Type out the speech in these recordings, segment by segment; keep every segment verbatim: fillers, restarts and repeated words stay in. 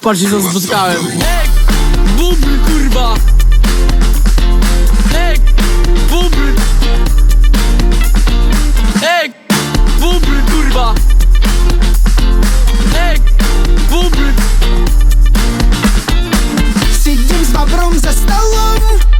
Patrzcie co spotkałem. Ej, bubry kurwa. Ej, bubry. Ej, bubry kurwa. Ej, bubry. Сидим с бобром за столом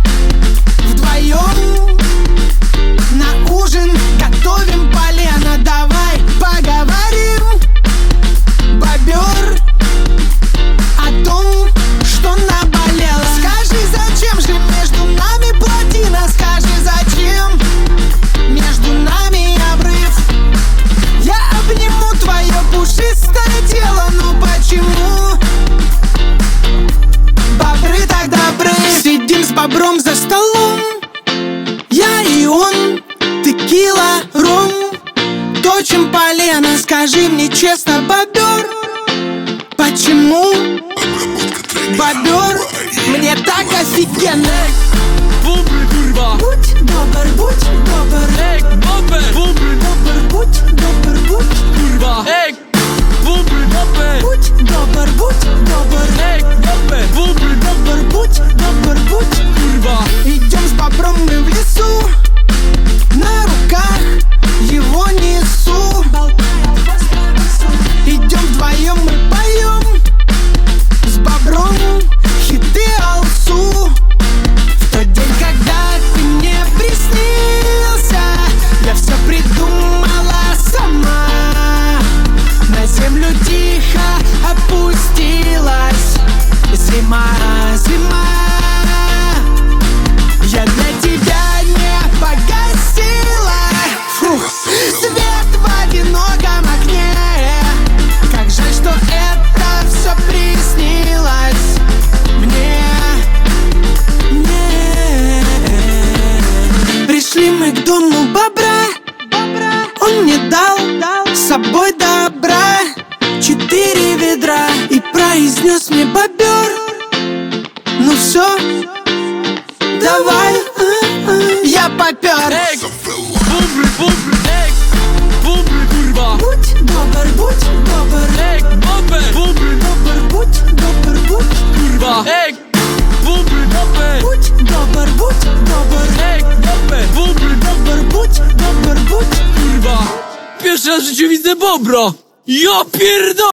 вдвоем, на ужин готовим полено. Давай поговорим, бобер, о том, что наболело. Скажи, зачем же между нами плотина? Скажи, зачем между нами обрыв? Я обниму твое пушистое тело, но почему бобры так добры? Сидим с бобром за столом, я и он, текила, ром, точим полено. Скажи мне честно, бобер, почему бобер мне так офигенно? Bubry kurwa. Будь добр, будь добр. Ej, bobber. Bubry. Добр, будь добр, будь. Kurwa. Ej, bubry, bobber. Будь добр, будь добр. Ej, bobber. Bubry, Добр, будь добр, будь. kurwa. Идем с бобром мы в лесу, на руках его несу. Идем вдвоем, мы поем с бобром хиты алсу. В тот день, когда ты мне приснился, я все придумала сама. На землю тихо опустилась зима, зима. Я для тебя не погасила Фух. Свет в одиноком окне. Как жаль, что это все приснилось мне, мне. Пришли мы к дому бобра, он мне дал с собой добра четыре ведра и произнес мне: бобер, ну все, давай, а, а, я попер. Ej, bubry, bubry. Ej, bubry kurwa. Будь добр, будь добр. Ej, bobber. Bubry, Добр, будь добр, будь. kurwa. Ej, bubry, bobber. Будь добр, будь добр. Ej, bobber. Bubry, Добр, будь добр, будь. kurwa. Pierwszy raz w życiu widzę bobra. Ja pierdolę.